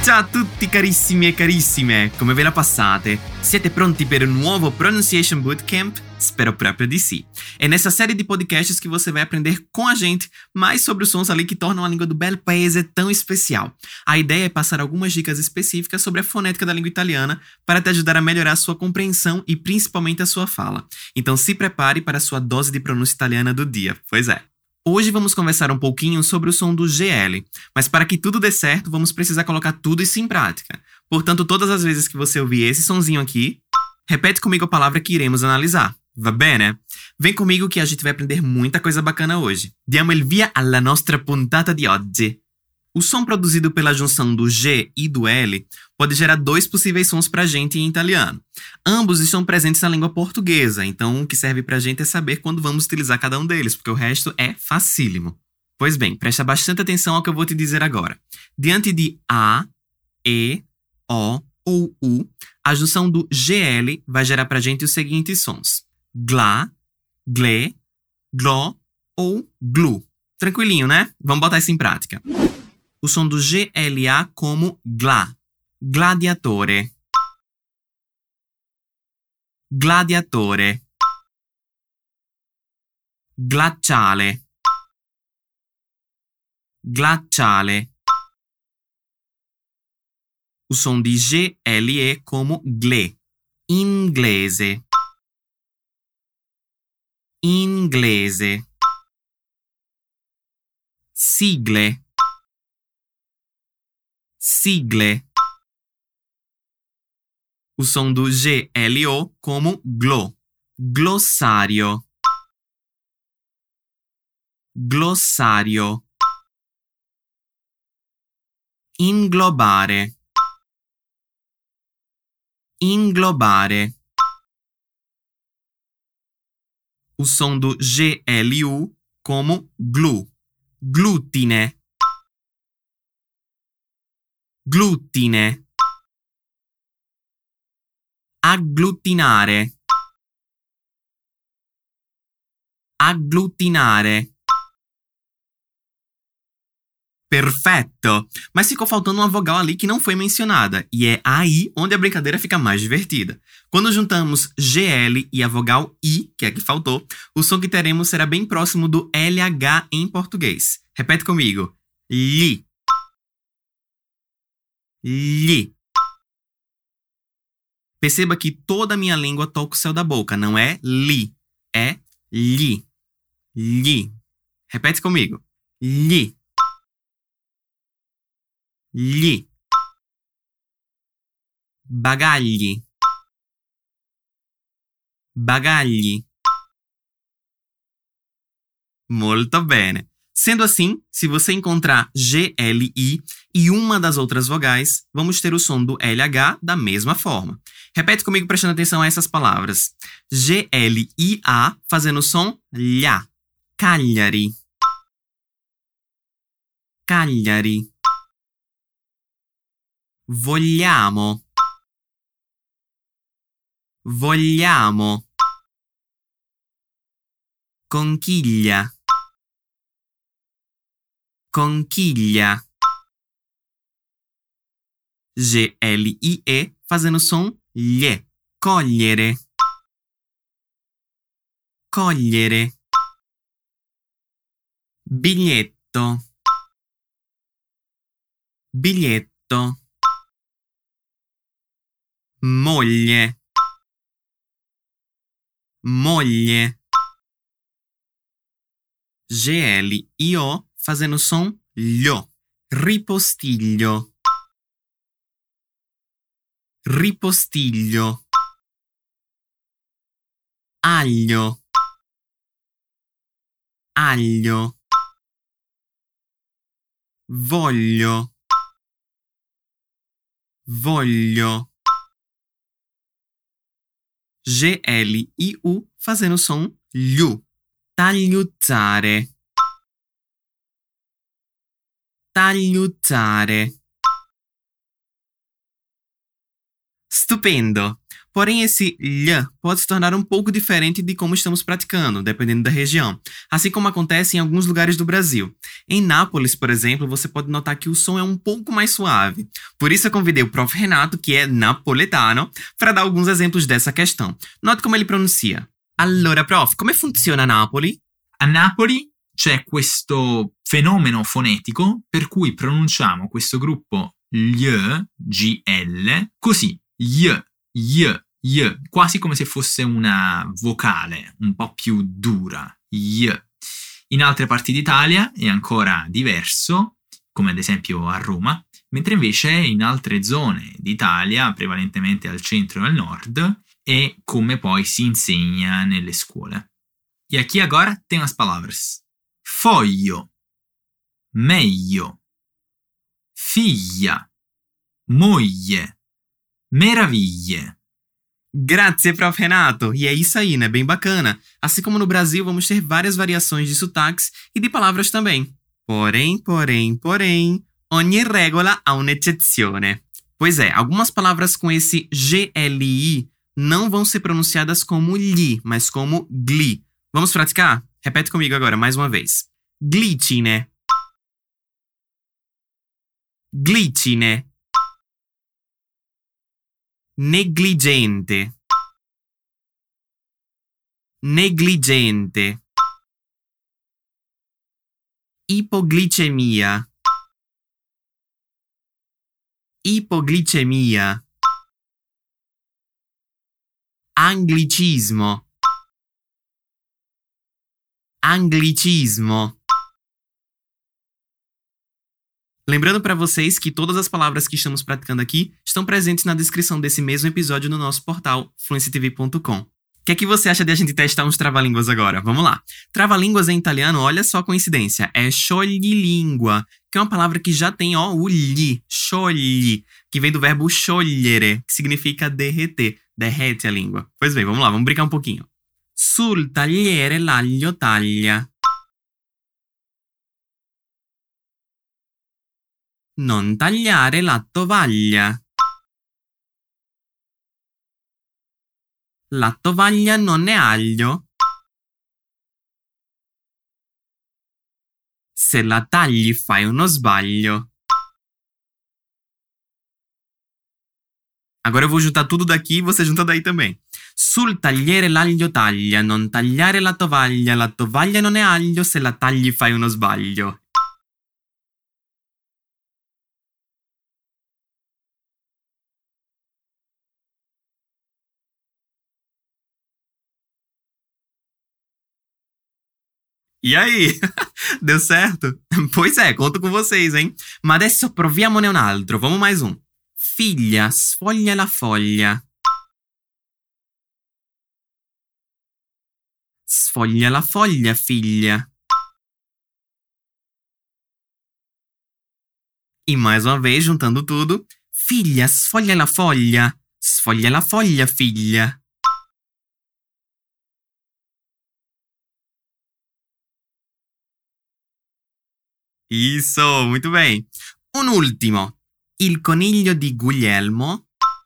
Ciao a tutti carissimi e carissime, come ve la passate? Siete pronti per un nuovo Pronunciation Bootcamp? Spero proprio di sì. É nessa série de podcasts que você vai aprender com a gente mais sobre os sons ali que tornam a língua do bel paese tão especial. A ideia é passar algumas dicas específicas sobre a fonética da língua italiana para te ajudar a melhorar a sua compreensão e principalmente a sua fala. Então se prepare para a sua dose de pronúncia italiana do dia. Pois é. Hoje vamos conversar um pouquinho sobre o som do GL, mas para que tudo dê certo, vamos precisar colocar tudo isso em prática. Portanto, todas as vezes que você ouvir esse sonzinho aqui, repete comigo a palavra que iremos analisar. Va bene? Vem comigo que a gente vai aprender muita coisa bacana hoje. Diamo il via alla nostra puntata di oggi. O som produzido pela junção do G e do L pode gerar dois possíveis sons pra gente em italiano. Ambos estão presentes na língua portuguesa, então o que serve pra gente é saber quando vamos utilizar cada um deles, porque o resto é facílimo. Pois bem, presta bastante atenção ao que eu vou te dizer agora. Diante de A, E, O ou U, a junção do GL vai gerar pra gente os seguintes sons: glá, glé, gló ou glu. Tranquilinho, né? Vamos botar isso em prática. O som do GLA como glá. Gladiatore. Gladiatore. Glaciale. Glaciale. O som de GLE como gle. Inglese. Inglese. Sigle. Sigle. O som do GLO como glo. Glossario. Glossario. Inglobare. Inglobare. O som do GLU como glu. Glutine. Glutine. Agglutinare. Agglutinare. Perfetto! Mas ficou faltando uma vogal ali que não foi mencionada, e é aí onde a brincadeira fica mais divertida. Quando juntamos GL e a vogal I, que é a que faltou, o som que teremos será bem próximo do LH em português. Repete comigo. Li. Li. Perceba que toda a minha língua toca o céu da boca, não é li, é li. Li. Repete comigo. Li. Li. Bagagli. Bagagli. Molto bene. Sendo assim, se você encontrar GLI e uma das outras vogais, vamos ter o som do LH da mesma forma. Repete comigo prestando atenção a essas palavras. GLIA fazendo o som LHA. Cagliari. Cagliari. Vogliamo. Vogliamo. Conchiglia. Conchiglia. GLIE fazendo o som LHE. Cogliere. Cogliere. Biglietto. Biglietto. Moglie. Moglie. GLIO fazendo o som LHO. Ripostiglio. Ripostiglio. Aglio. Aglio. Voglio. Voglio. GLIU fazendo o som LHU. Tagliuzzare. Tagliuzzare. Stupendo! Porém, esse lh pode se tornar um pouco diferente de como estamos praticando, dependendo da região, assim como acontece em alguns lugares do Brasil. Em Nápoles, por exemplo, você pode notar que o som é um pouco mais suave. Por isso eu convidei o Prof. Renato, que é napoletano, para dar alguns exemplos dessa questão. Note como ele pronuncia. Allora, prof, come funziona Napoli? A Napoli c'è questo fenomeno fonetico per cui pronunciamo questo gruppo gl, GL, così, quasi come se fosse una vocale un po' più dura, In altre parti d'Italia è ancora diverso, come ad esempio a Roma, mentre invece in altre zone d'Italia, prevalentemente al centro e al nord, è come poi si insegna nelle scuole. E aqui agora tem as palavras foglio, meglio, figlia, moglie, meraviglie. Grazie, Prof. Renato! E é isso aí, né? Bem bacana. Assim como no Brasil, vamos ter várias variações de sotaques e de palavras também. Porém, ogni regola ha un'eccezione. Pois é, algumas palavras com esse GLI não vão ser pronunciadas como li, mas como gli. Vamos praticar? Repete comigo agora, mais uma vez. Glicine. Glicine. Negligente. Negligente. Ipoglicemia. Ipoglicemia. Anglicismo. Anglicismo. Lembrando para vocês que todas as palavras que estamos praticando aqui estão presentes na descrição desse mesmo episódio no nosso portal fluencytv.com. O que é que você acha de a gente testar uns trava-línguas agora? Vamos lá. Trava-línguas em italiano, olha só a coincidência, é scioglilingua, que é uma palavra que já tem o li, sciogli, que vem do verbo sciogliere, que significa derreter, derrete a língua. Pois bem, vamos lá, vamos brincar um pouquinho. Sul tagliere l'aglio taglia. Non tagliare la tovaglia. La tovaglia non è aglio. Se la tagli fai uno sbaglio. Agora eu vou juntar tudo daqui e você junta daí também. Sul tagliere l'aglio taglia, non tagliare la tovaglia non è aglio, se la tagli fai uno sbaglio. E aí? Deu certo? Pois é, conto com vocês, hein? Ma adesso proviamone un altro, vamos mais um. Figlia, sfoglia la foglia. Sfoglia la foglia, figlia. E mais uma vez, juntando tudo. Figlia, sfoglia la foglia. Sfoglia la foglia, figlia. Isso, muito bem. Un ultimo. Il coniglio di Guglielmo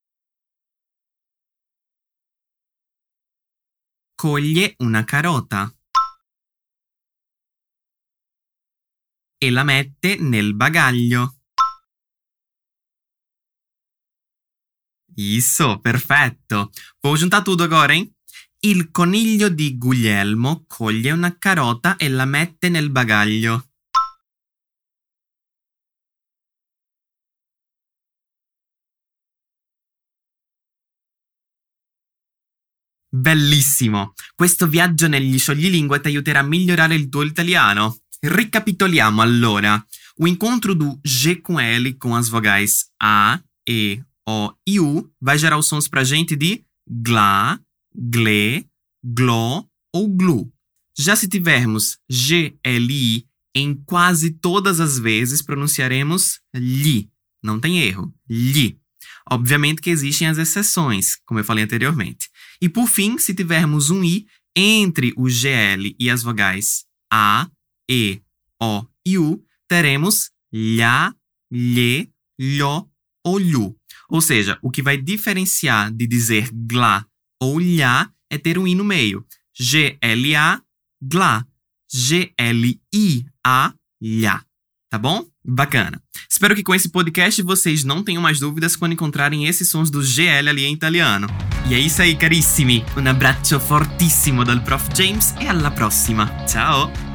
coglie una carota e la mette nel bagaglio. Isso, perfetto. Vou juntar tudo agora, hein? Il coniglio di Guglielmo coglie una carota e la mette nel bagaglio. Bellissimo! Questo viaggio negli scioglilingua ti aiuterà a migliorare il tuo italiano. Recapitoliamo allora. O encontro do G com L com as vogais A, E, O e U vai gerar os sons pra gente de glá, glê, gló ou glu. Já se tivermos G, L, I, em quase todas as vezes pronunciaremos li. Não tem erro. Li. Obviamente que existem as exceções, como eu falei anteriormente. E por fim, se tivermos um I entre o GL e as vogais A, E, O e U, teremos lhá, lhê, lhó ou lhu. Ou seja, o que vai diferenciar de dizer glá ou lhá é ter um i no meio. G-L-A, glá. G-L-I-A, lhá. Tá bom? Bacana. Espero que com esse podcast vocês não tenham mais dúvidas quando encontrarem esses sons do GL ali em italiano. E é isso aí, carissimi. Un abbraccio fortissimo dal Prof. James e alla prossima. Ciao!